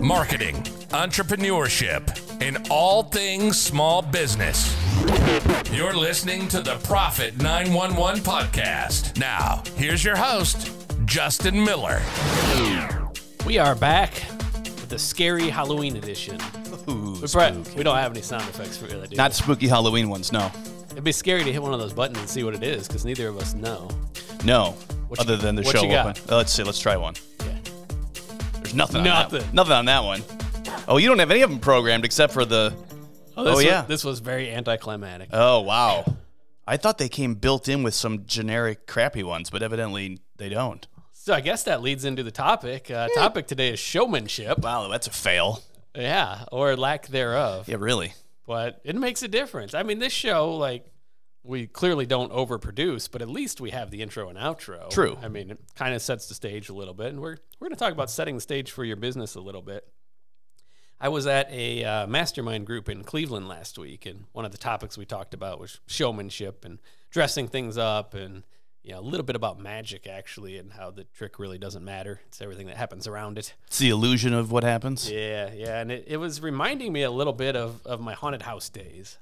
marketing, entrepreneurship, and all things small business. You're listening to the Profit 911 podcast. Now, here's your host, Justin Miller. We are back with the scary Halloween edition. Ooh, We don't have any sound effects for that, do Not we? spooky Halloween ones, no. It'd be scary to hit one of those buttons and see what it is, because neither of us know. No, What other you- than the what show you got? open. Let's see, let's try one. Yeah. There's nothing on Nothing. that. Nothing on that one. Oh, you don't have any of them programmed except for the... This was very anticlimactic. Oh, wow. I thought they came built in with some generic crappy ones, but evidently they don't. So I guess that leads into the topic. Topic today is showmanship. Wow, that's a fail. Yeah, or lack thereof. Yeah, really. But it makes a difference. I mean, this show, we clearly don't overproduce, but at least we have the intro and outro. True. I mean, it kind of sets the stage a little bit, and we're going to talk about setting the stage for your business a little bit. I was at a mastermind group in Cleveland last week, and one of the topics we talked about was showmanship and dressing things up, and a little bit about magic, actually, and how the trick really doesn't matter. It's everything that happens around it. It's the illusion of what happens. Yeah, and it was reminding me a little bit of my haunted house days.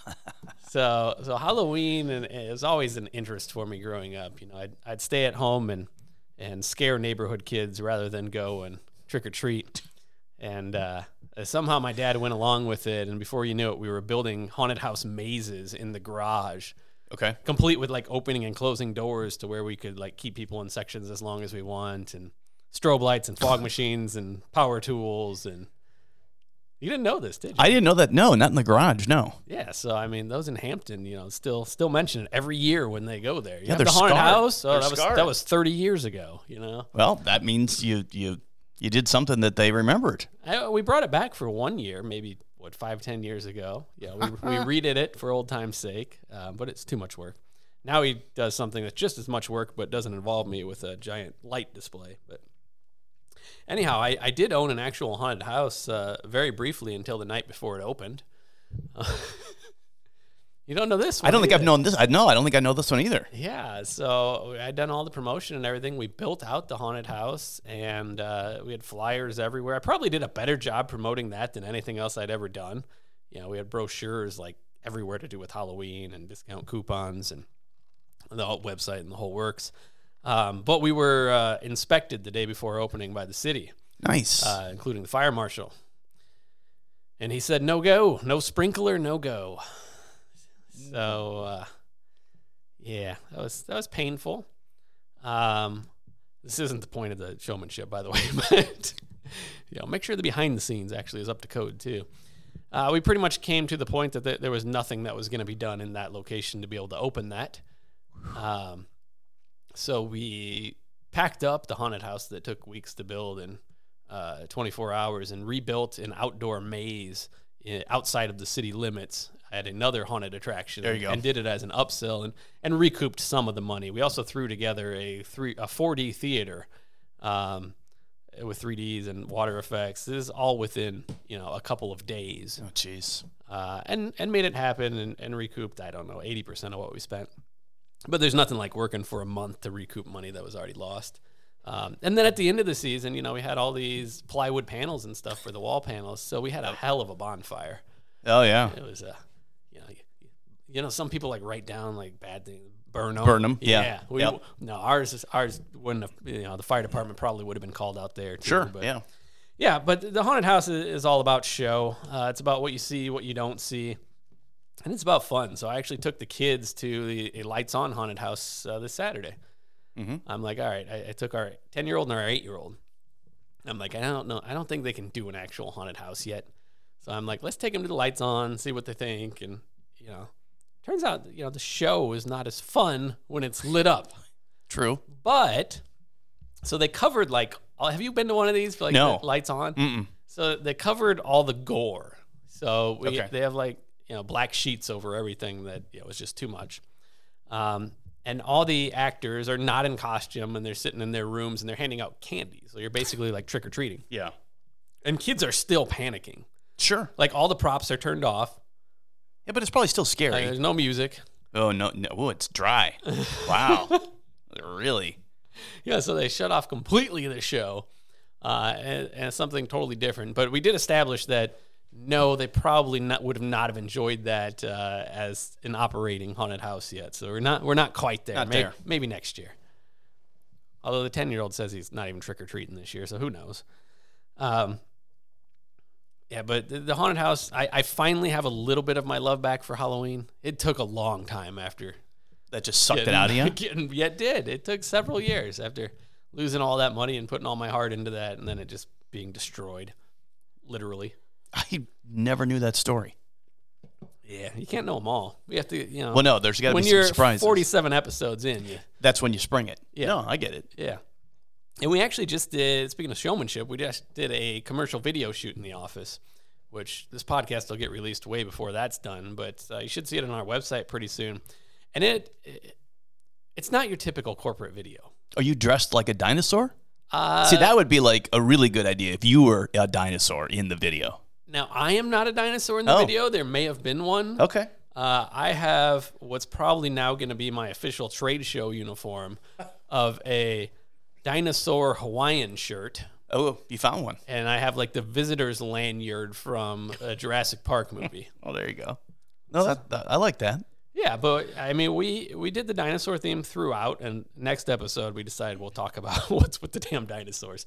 So Halloween it was always an interest for me growing up. I'd stay at home and scare neighborhood kids rather than go and trick or treat. And somehow my dad went along with it, and before you knew it, we were building haunted house mazes in the garage. Okay. Complete with opening and closing doors to where we could keep people in sections as long as we want, and strobe lights and fog machines and power tools. And you didn't know this, did you? I didn't know that. No, not in the garage, no. Yeah, so I mean, those in Hampton, still mention it every year when they go there. You have they're the haunted scarred. house. Oh, They're that was 30 years ago. Well, that means you did something that they remembered. We brought it back for 1 year, maybe 5-10 years ago. Yeah, we redid it for old time's sake, but it's too much work. Now he does something that's just as much work, but doesn't involve me with a giant light display. But anyhow, I did own an actual haunted house very briefly until the night before it opened. You don't know this one? I don't think either. I've known this. I don't think I know this one either. Yeah, so I'd done all the promotion and everything. We built out the haunted house, and we had flyers everywhere. I probably did a better job promoting that than anything else I'd ever done. We had brochures everywhere to do with Halloween and discount coupons and the whole website and the whole works. But we were inspected the day before opening by the city. Nice. Including the fire marshal. And he said, no go, no sprinkler, no go. So, yeah, that was painful. This isn't the point of the showmanship, by the way, but make sure the behind the scenes actually is up to code too. We pretty much came to the point that there was nothing that was going to be done in that location to be able to open that. So we packed up the haunted house that took weeks to build in 24 hours and rebuilt an outdoor maze outside of the city limits at another haunted attraction. There you go. And did it as an upsell and recouped some of the money. We also threw together a 4D theater with 3Ds and water effects. This is all within a couple of days. Oh, jeez. And made it happen and recouped, I don't know, 80% of what we spent. But there's nothing like working for a month to recoup money that was already lost. And then at the end of the season, we had all these plywood panels and stuff for the wall panels. So we had a hell of a bonfire. Oh, yeah. It was some people write down bad things, burn them. Yeah. No, ours wouldn't have, the fire department probably would have been called out there too. Sure. But, yeah. Yeah, but the haunted house is all about show. It's about what you see, what you don't see. And it's about fun. So I actually took the kids to a Lights On haunted house this Saturday. Mm-hmm. I'm like, all right, I took our 10-year-old and our 8-year-old. I'm like, I don't know. I don't think they can do an actual haunted house yet. So I'm like, let's take them to the Lights On, see what they think. And, turns out, the show is not as fun when it's lit up. True. But, so they covered have you been to one of these? No. The Lights On? Mm-mm. So they covered all the gore. So they have black sheets over everything that was just too much. And all the actors are not in costume, and they're sitting in their rooms and they're handing out candy. So you're basically trick or treating. Yeah. And kids are still panicking. Sure. All the props are turned off. Yeah, but it's probably still scary. There's no music. Oh, no. Oh, it's dry. Wow. Really? Yeah, so they shut off completely the show. and something totally different. But we did establish that no, they probably would not have enjoyed that as an operating haunted house yet. So we're not quite there. Maybe next year. Although the 10-year-old says he's not even trick or treating this year, so who knows? Yeah, but the haunted house, I finally have a little bit of my love back for Halloween. It took a long time after. That just sucked it out of you? Yeah, it did. It took several years after losing all that money and putting all my heart into that, and then it just being destroyed, literally. I never knew that story. Yeah, you can't know them all. We have to, Well, no, there's got to be some surprises. When you're 47 episodes in, that's when you spring it. Yeah. No, I get it. Yeah. And we actually just did, speaking of showmanship, we just did a commercial video shoot in the office, which this podcast will get released way before that's done, but you should see it on our website pretty soon. And it's not your typical corporate video. Are you dressed like a dinosaur? See, that would be like a really good idea if you were a dinosaur in the video. Now, I am not a dinosaur in the video. There may have been one. Okay. I have what's probably now going to be my official trade show uniform of a dinosaur Hawaiian shirt. Oh, you found one. And I have like the visitor's lanyard from a Jurassic Park movie. Oh, there you go. No, I like that. Yeah, but I mean, we did the dinosaur theme throughout, and next episode we decided we'll talk about what's with the damn dinosaurs.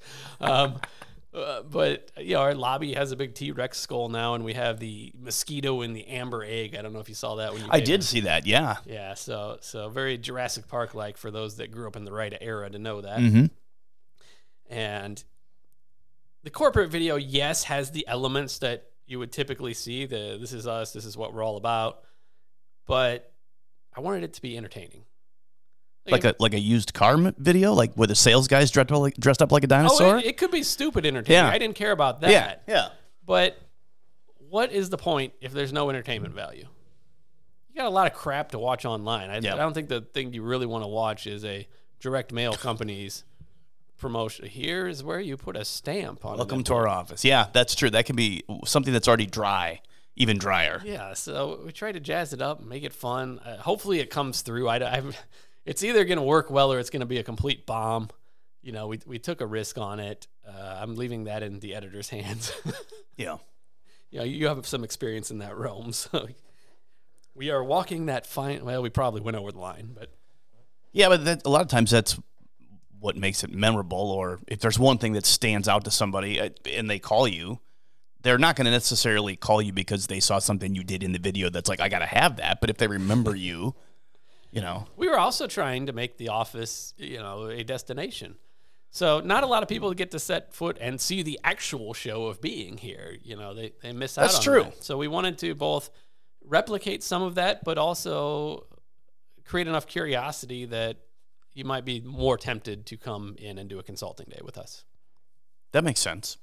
But our lobby has a big T-Rex skull now, and we have the mosquito and the amber egg. I don't know if you saw that when you. I did see that. Yeah. Yeah. So very Jurassic Park like for those that grew up in the right era to know that. Mm-hmm. And the corporate video, yes, has the elements that you would typically see. This is us. This is what we're all about. But I wanted it to be entertaining. Like a used car video, like where the sales guys dressed up like a dinosaur. It could be stupid entertaining. Yeah. I didn't care about that. Yeah. But what is the point if there's no entertainment value? You got a lot of crap to watch online. I don't think the thing you really want to watch is a direct mail company's promotion. Here is where you put a stamp on. Welcome to our office. Yeah, that's true. That can be something that's already dry. Even drier. Yeah, so we try to jazz it up and make it fun. Hopefully it comes through. It's either going to work well or it's going to be a complete bomb. We took a risk on it. I'm leaving that in the editor's hands. Yeah. You have some experience in that realm. So we are walking that fine. Well, we probably went over the line, but. Yeah, but a lot of times that's what makes it memorable. Or if there's one thing that stands out to somebody and they call you, they're not going to necessarily call you because they saw something you did in the video that's like, I got to have that. But if they remember you, We were also trying to make the office, a destination. So not a lot of people get to set foot and see the actual show of being here. They miss out on true. that. So we wanted to both replicate some of that, but also create enough curiosity that you might be more tempted to come in and do a consulting day with us. That makes sense.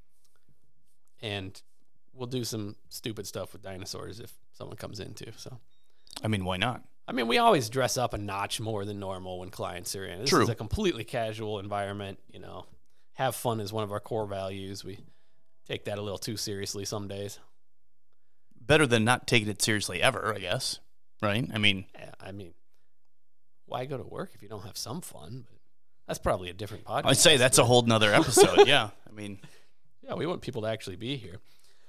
And we'll do some stupid stuff with dinosaurs if someone comes in too. So, I mean, why not? I mean, we always dress up a notch more than normal when clients are in. This is a completely casual environment. Have fun is one of our core values. We take that a little too seriously some days. Better than not taking it seriously ever, I guess. Right? I mean, why go to work if you don't have some fun? But that's probably a different podcast. I'd say that's a whole nother episode. Yeah. I mean. Yeah, we want people to actually be here.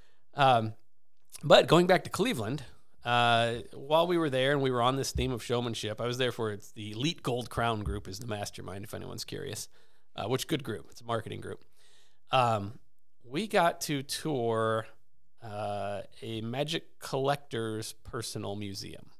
But going back to Cleveland, while we were there and we were on this theme of showmanship, I was there for the Elite Gold Crown Group is the mastermind, if anyone's curious. Which good group? It's a marketing group. We got to tour a Magic Collector's personal museum.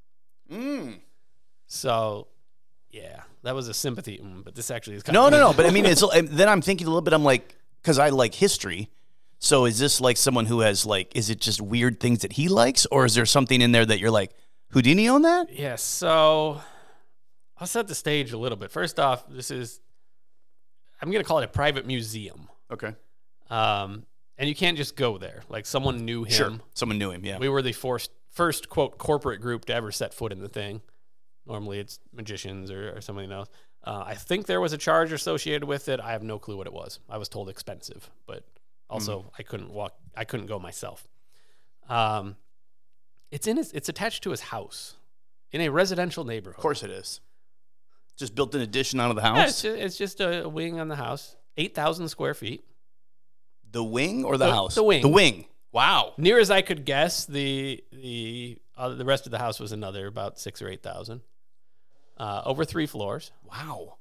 So, yeah, that was a sympathy, but this actually is kind of... No. But I mean, then I'm thinking a little bit, I'm like... Because I like history. So is this like someone who has is it just weird things that he likes? Or is there something in there that you're like, Houdini on that? Yes. Yeah, so I'll set the stage a little bit. First off, I'm going to call it a private museum. Okay. And you can't just go there. Like someone knew him. Sure. Someone knew him, yeah. We were the first quote, corporate group to ever set foot in the thing. Normally it's magicians or somebody else. I think there was a charge associated with it. I have no clue what it was. I was told expensive, but also I couldn't go myself. It's attached to his house in a residential neighborhood. Of course it is. Just built an addition onto the house? Yeah, it's just a wing on the house. 8,000 square feet. The wing or the house? The wing. The wing. Wow. Near as I could guess, the rest of the house was another about 6,000 or 8,000. Over 3 floors. Wow.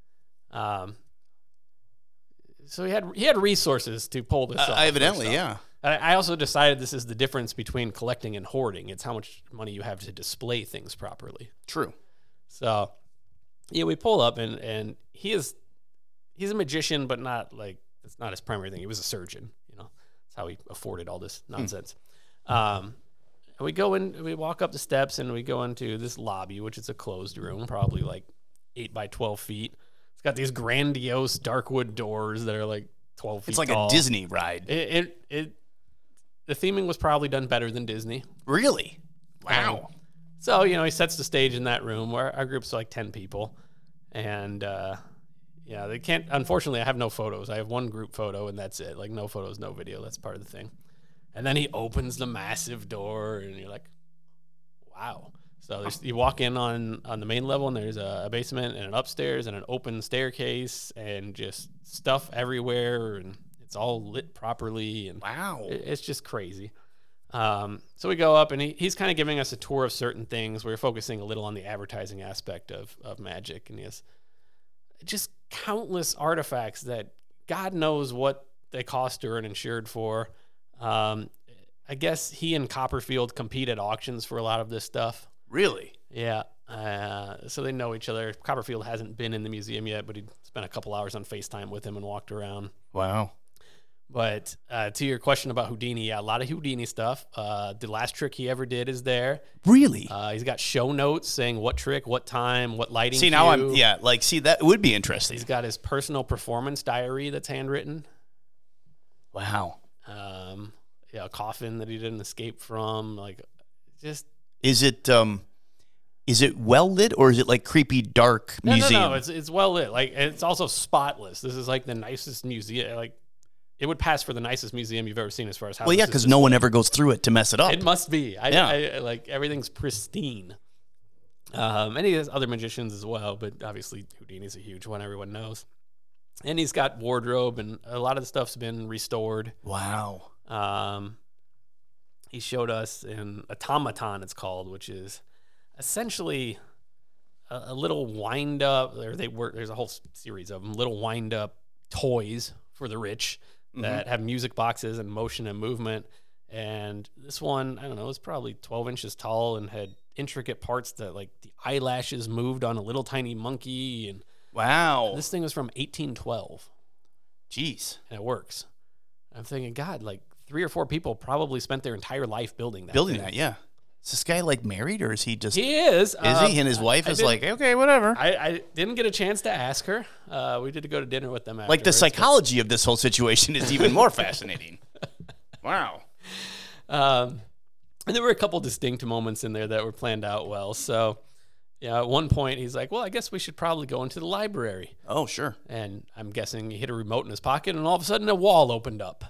So he had resources to pull this off. Evidently, yeah. I also decided this is the difference between collecting and hoarding. It's how much money you have to display things properly. True. So, yeah, we pull up and he's a magician, but not like it's not his primary thing. He was a surgeon. That's how he afforded all this nonsense. And we go in, we walk up the steps, and we go into this lobby, which is a closed room, probably like 8 by 12 feet. It's got these grandiose dark wood doors that are like 12 feet It's like tall. a Disney ride. The theming was probably done better than Disney. Really? Wow. So, he sets the stage in that room where our group's like 10 people. And, they can't, unfortunately, I have no photos. I have one group photo, and that's it. Like, no photos, no video. That's part of the thing. And then he opens the massive door, and you're like, wow. So you walk in on the main level, and there's a basement and an upstairs and an open staircase and just stuff everywhere, and it's all lit properly. And wow. It's just crazy. So we go up, and he's kind of giving us a tour of certain things. We're focusing a little on the advertising aspect of magic, and he has just countless artifacts that God knows what they cost or are insured for. I guess he and Copperfield compete at auctions for a lot of this stuff. Really? Yeah. So they know each other. Copperfield hasn't been in the museum yet, but he spent a couple hours on FaceTime with him and walked around. Wow. But to your question about Houdini, a lot of Houdini stuff. The last trick he ever did is there. Really? He's got show notes saying what trick, what time, what lighting. See, now cue. that would be interesting. He's got his personal performance diary that's handwritten. Wow. A coffin that he didn't escape from. Like, just. Is it well lit, or is it like creepy dark museum? No. It's well lit. Like, it's also spotless. This is like the nicest museum. Like, it would pass for the nicest museum you've ever seen as far as how. Well, yeah, because no one ever goes through it to mess it up. It must be. Yeah. Like, everything's pristine. And he has other magicians as well, but obviously Houdini's a huge one. Everyone knows. And he's got wardrobe, and a lot of the stuff's been restored. Wow. He showed us an automaton, it's called, which is essentially a little wind up. There's a whole series of them, little wind up toys for the rich that have music boxes and motion and movement. And this one, I don't know, it was probably 12 inches tall and had intricate parts that, like, the eyelashes moved on a little tiny monkey. And wow. This thing was from 1812. Jeez. And it works. I'm thinking, God, like 3 or 4 people probably spent their entire life building that. Yeah. Is this guy like married, or is he just? He is. Is he? And his wife is like, okay, whatever. I didn't get a chance to ask her. We did go to dinner with them afterwards. Like, the psychology of this whole situation is even more fascinating. Wow. And there were a couple distinct moments in there that were planned out well. So, at one point he's like, well, I guess we should probably go into the library. Oh, sure. And I'm guessing he hit a remote in his pocket, and all of a sudden a wall opened up.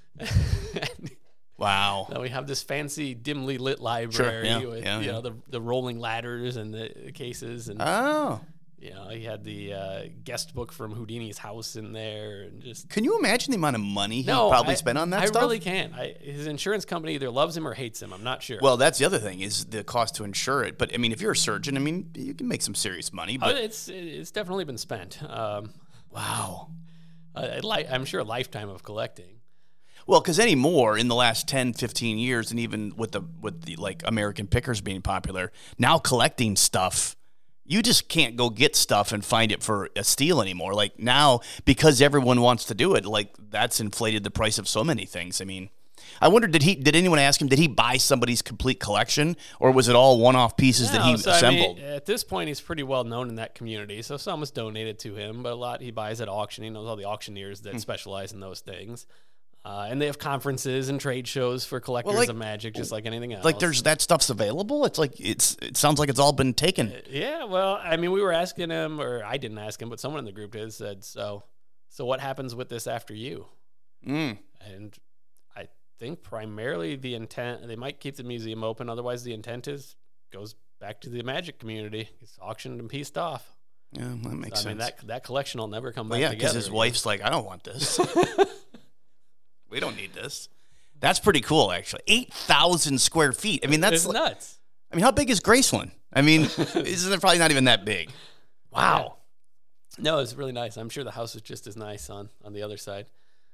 Wow. Now we have this fancy, dimly lit library with the rolling ladders and the cases. And he had the guest book from Houdini's house in there, and just. Can you imagine the amount of money he probably spent on that stuff? I really can't. His insurance company either loves him or hates him. I'm not sure. Well, that's the other thing, is the cost to insure it. But I mean, if you're a surgeon, I mean, you can make some serious money. But it's definitely been spent. Wow. I'm sure a lifetime of collecting. Well, because anymore in the last 10, 15 years, and even with the like American Pickers being popular, now collecting stuff, you just can't go get stuff and find it for a steal anymore. Like, now, because everyone wants to do it, like, that's inflated the price of so many things. I mean, I wonder, did anyone ask him, did he buy somebody's complete collection, or was it all one-off pieces that he assembled? I mean, at this point, he's pretty well known in that community, so some was donated to him, but a lot he buys at auction. He knows all the auctioneers that specialize in those things. And they have conferences and trade shows for collectors of magic, just like anything else. Like, that stuff's available? It's like, it sounds like it's all been taken. Yeah, well, I mean, we were asking him, or I didn't ask him, but someone in the group did, said, so what happens with this after you? And I think primarily the intent, they might keep the museum open, otherwise the intent goes back to the magic community. It's auctioned and pieced off. Yeah, that makes sense. I mean, that collection will never come back together. together. Because his wife's like, I don't want this. We don't need this. That's pretty cool, actually. 8,000 square feet. I mean, that's It's nuts. I mean, how big is Graceland? I mean, isn't it probably not even that big? Wow. No, it's really nice. I'm sure the house is just as nice on the other side.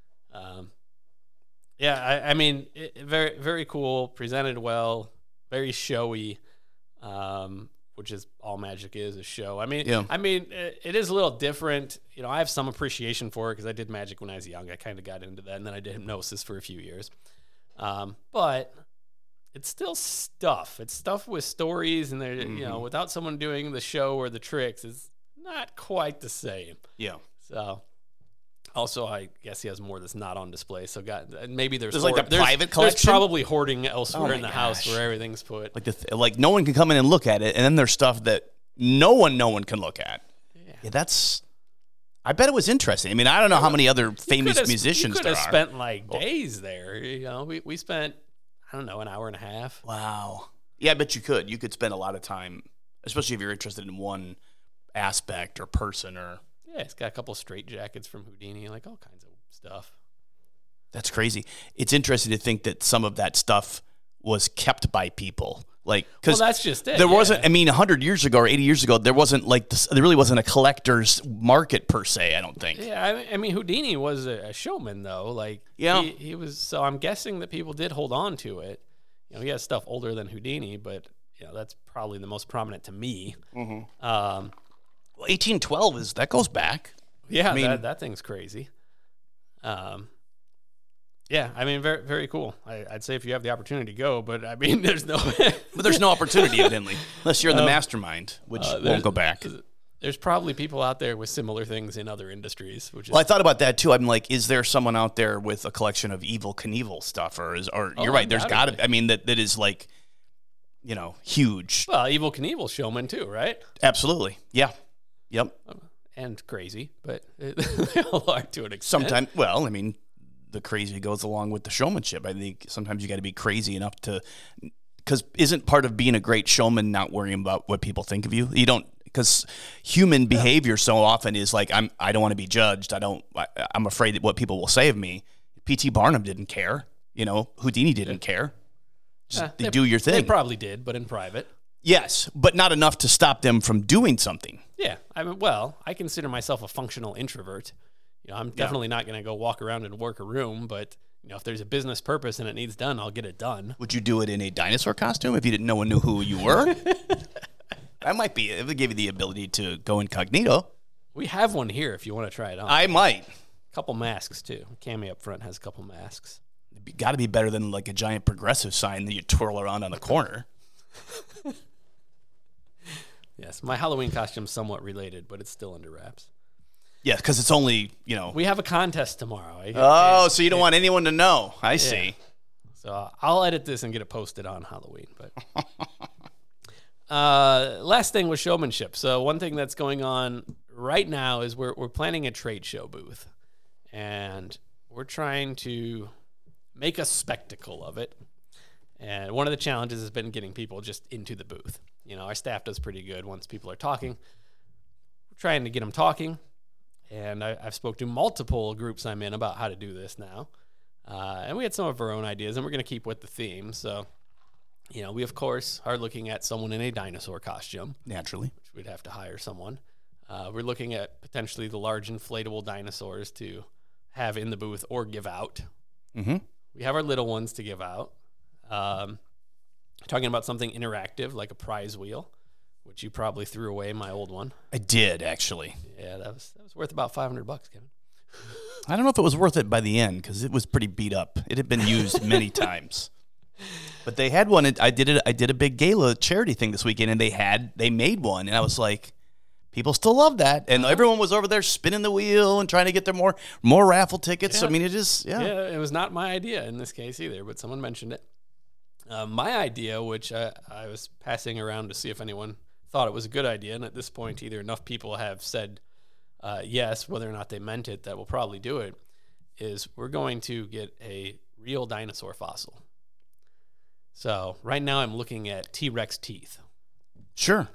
I mean, very, very cool, presented well, very showy, which is all Magic is, a show. I mean, it is a little different. You know, I have some appreciation for it because I did Magic when I was young. I kind of got into that, and then I did Hypnosis for a few years. But it's still stuff. It's stuff with stories, and you know, without someone doing the show or the tricks, it's not quite the same. Yeah. So, also, I guess he has more that's not on display. So, maybe there's like the private collection. There's probably hoarding elsewhere in the house gosh. where everything's put. Like no one can come in and look at it, and then there's stuff that no one can look at. Yeah, that's. I bet it was interesting. I mean, I don't know how many other famous musicians there are. You could have spent like days there. You know, we spent, I don't know, an hour and a half. Wow. Yeah, I bet you could. You could spend a lot of time, especially if you're interested in one aspect or person or. Yeah, it's got a couple of straight jackets from Houdini, like all kinds of stuff. That's crazy. It's interesting to think that some of that stuff was kept by people. Like, because that's just it. There wasn't. I mean, 100 years ago or 80 years ago, there wasn't like this. There really wasn't a collector's market per se. I don't think. Yeah, I mean, Houdini was a showman though. Like, he was. So I'm guessing that people did hold on to it. You know, he has stuff older than Houdini, but you know, that's probably the most prominent to me. Mm-hmm. 1812 that goes back. Yeah, I mean, that thing's crazy. Yeah, I mean, very, very cool. I'd say if you have the opportunity to go, but I mean, there's no opportunity, evidently, unless you're in the mastermind, which won't go back. There's probably people out there with similar things in other industries. Which is, I thought about that too. I'm like, is there someone out there with a collection of Evel Knievel stuff, or you're right? There's got to. I mean, that is like, you know, huge. Well, Evel Knievel showman too, right? Absolutely. Yeah. Yep. And crazy, but they all are to an extent. Sometimes, well, I mean, the crazy goes along with the showmanship. I think sometimes you got to be crazy enough to, because isn't part of being a great showman not worrying about what people think of you? You don't, because human behavior so often is like, I don't want to be judged. I'm afraid that what people will say of me. P.T. Barnum didn't care. You know, Houdini didn't care. Just do your thing. They probably did, but in private. Yes, but not enough to stop them from doing something. Yeah, I mean, well, I consider myself a functional introvert. You know, I'm definitely not going to go walk around and work a room, but you know, if there's a business purpose and it needs done, I'll get it done. Would you do it in a dinosaur costume if no one knew who you were? That might be. It would give you the ability to go incognito. We have one here if you want to try it on. I might. A couple masks too. Cammy up front has a couple masks. It's got to be better than like a giant Progressive sign that you twirl around on the corner. Yes, my Halloween costume's somewhat related, but it's still under wraps. Yeah, because it's only, you know. We have a contest tomorrow. So you don't want anyone to know. I see. So I'll edit this and get it posted on Halloween. But last thing was showmanship. So one thing that's going on right now is we're planning a trade show booth. And we're trying to make a spectacle of it. And one of the challenges has been getting people just into the booth. You know, our staff does pretty good once people are talking. We're trying to get them talking. And I've spoke to multiple groups I'm in about how to do this now. And we had some of our own ideas, and we're going to keep with the theme. So, you know, we, of course, are looking at someone in a dinosaur costume. Naturally. Which we'd have to hire someone. We're looking at potentially the large inflatable dinosaurs to have in the booth or give out. Mm-hmm. We have our little ones to give out. Talking about something interactive like a prize wheel, which you probably threw away my old one. I did, actually. Yeah, that was worth about $500, Kevin. I don't know if it was worth it by the end because it was pretty beat up. It had been used many times. But they had one. I did a big gala charity thing this weekend, and they made one, and I was like, people still love that, and everyone was over there spinning the wheel and trying to get their more raffle tickets. Yeah. I mean, it is it was not my idea in this case either, but someone mentioned it. My idea, which I was passing around to see if anyone thought it was a good idea, and at this point, either enough people have said yes, whether or not they meant it, that we'll probably do it, is we're going to get a real dinosaur fossil. So right now I'm looking at T-Rex teeth. Sure.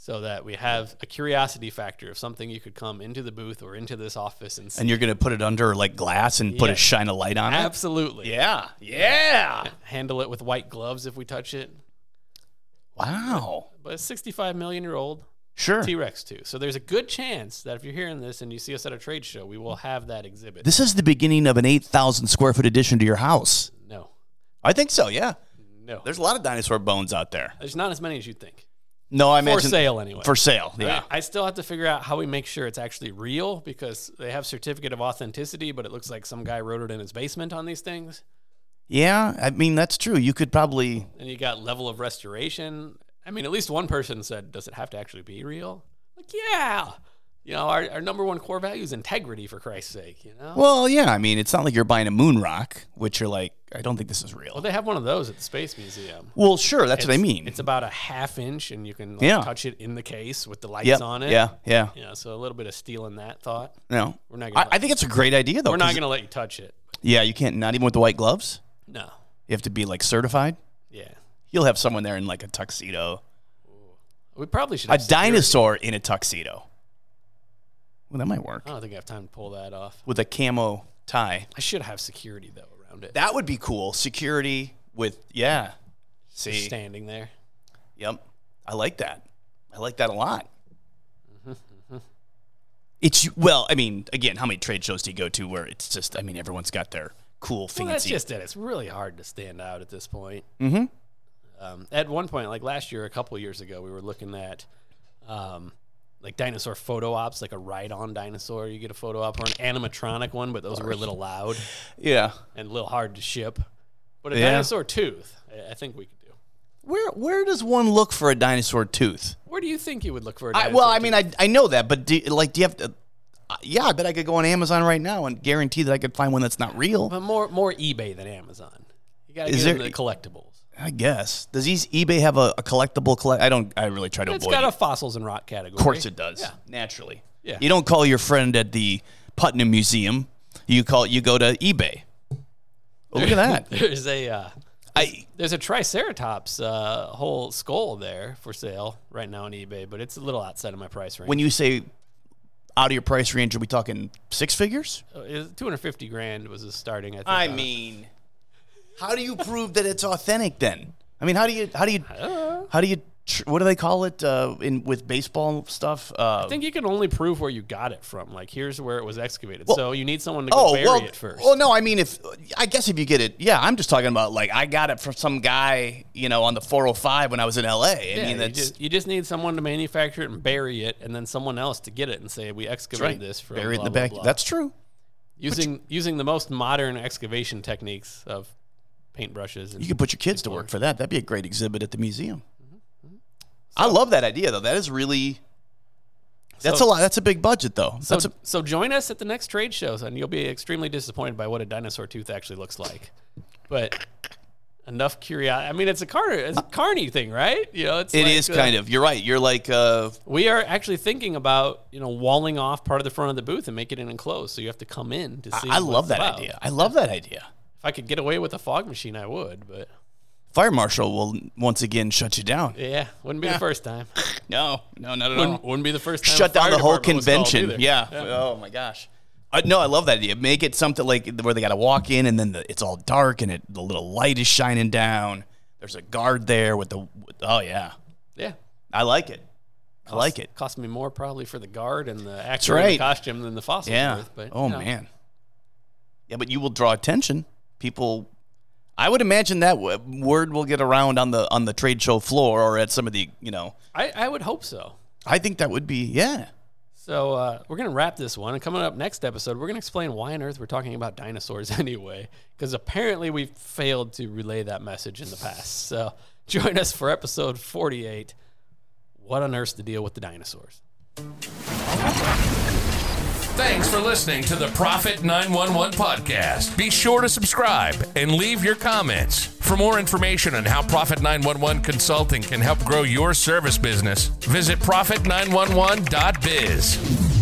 so that we have a curiosity factor of something you could come into the booth or into this office and see. And you're going to put it under like glass and put a shine a light on it? Absolutely. Yeah. Handle it with white gloves if we touch it. Wow. But it's 65 million year old Sure. T-Rex too. So there's a good chance that if you're hearing this and you see us at a trade show, we will have that exhibit. This is the beginning of an 8,000 square foot addition to your house. No. I think so, yeah. No. There's a lot of dinosaur bones out there. There's not as many as you think. No, I For imagine. sale anyway. For sale, yeah. I still have to figure out how we make sure it's actually real because they have certificate of authenticity, but it looks like some guy wrote it in his basement on these things. Yeah, I mean, that's true. You could probably. And you got level of restoration. I mean, at least one person said, does it have to actually be real? Like, yeah. You know, our number one core value is integrity, for Christ's sake, you know? Well, yeah, I mean, it's not like you're buying a moon rock, which you're like, I don't think this is real. Well, they have one of those at the Space Museum. Well, sure, that's what I mean. It's about a ½ inch, and you can touch it in the case with the lights on it. Yeah. Yeah, so a little bit of stealing that thought. No. We're not gonna I think it's a great idea, though. We're not going to let you touch it. Yeah, you can't, not even with the white gloves? No. You have to be, like, certified? Yeah. You'll have someone there in, like, a tuxedo. We probably should A have security. dinosaur in a tuxedo. Well, that might work. I don't think I have time to pull that off. With a camo tie. I should have security, though, around it. That would be cool. Security with, yeah. See. Just standing there. Yep. I like that. I like that a lot. It's, well, I mean, again, how many trade shows do you go to where it's just, I mean, everyone's got their cool, fancy. Well, that's just it. It's really hard to stand out at this point. Mm-hmm. At one point, like last year, a couple years ago, we were looking at like dinosaur photo ops, like a ride-on dinosaur. You get a photo op or an animatronic one, but those were a little loud Yeah. and a little hard to ship. But a Yeah. dinosaur tooth, I think we could do. Where does one look for a dinosaur tooth? Where do you think you would look for a dinosaur Well, I tooth? mean, I know that, but do you have to? Yeah, I bet I could go on Amazon right now and guarantee that I could find one that's not real. But more eBay than Amazon. You got to Is get into there- the collectibles. I guess. Does eBay have a collectible collect? I really try to It's avoid got it. a fossils and rock category. Of course it does. Yeah. Naturally. Yeah. You don't call your friend at the Putnam Museum. You go to eBay. Oh, look at that. There's a Triceratops whole skull there for sale right now on eBay, but it's a little outside of my price range. When you say out of your price range, are we talking six figures? $250,000 was the starting. I mean, how do you prove that it's authentic then? I mean, how do you what do they call it with baseball stuff? I think you can only prove where you got it from. Like, here's where it was excavated. So you need someone to go bury it first. Well, no, I mean, if you get it, yeah, I'm just talking about like I got it from some guy, on the 405 when I was in LA. You just need someone to manufacture it and bury it, and then someone else to get it and say we excavated this from bury it in blah, the back. blah, blah. That's true. Using the most modern excavation techniques of paintbrushes. You could put your kids to work for that. That'd be a great exhibit at the museum. I love that idea, though. That is really that's a lot. That's a big budget, though. So join us at the next trade shows, and you'll be extremely disappointed by what a dinosaur tooth actually looks like. But enough curiosity. I mean, it's a carny thing, right? It is kind of. You're right. You're like we are actually thinking about walling off part of the front of the booth and make it an enclosed, so you have to come in to see. I love that idea. I love that idea. If I could get away with a fog machine, I would, but fire marshal will once again shut you down. Yeah, wouldn't be the first time. No, not at all. Wouldn't be the first time. Shut down the whole department was called convention. either. Yeah. Oh my gosh. No, I love that idea. Make it something like where they got to walk in, and then it's all dark, and the little light is shining down. There's a guard there with the. Oh yeah. Yeah. I like it. I like it. Cost me more probably for the guard and the actor in the costume than the fossil. Yeah. Worth, but, man. Yeah, but you will draw attention. People. I would imagine that word will get around on the trade show floor or at some of the I would hope so. I think that would be So we're gonna wrap this one, and coming up next episode, we're gonna explain why on earth we're talking about dinosaurs anyway, because apparently we've failed to relay that message in the past. So join us for episode 48. What on earth's the deal with the dinosaurs? Thanks for listening to the Prophet 911 podcast. Be sure to subscribe and leave your comments. For more information on how Prophet 911 Consulting can help grow your service business, visit prophet911.biz.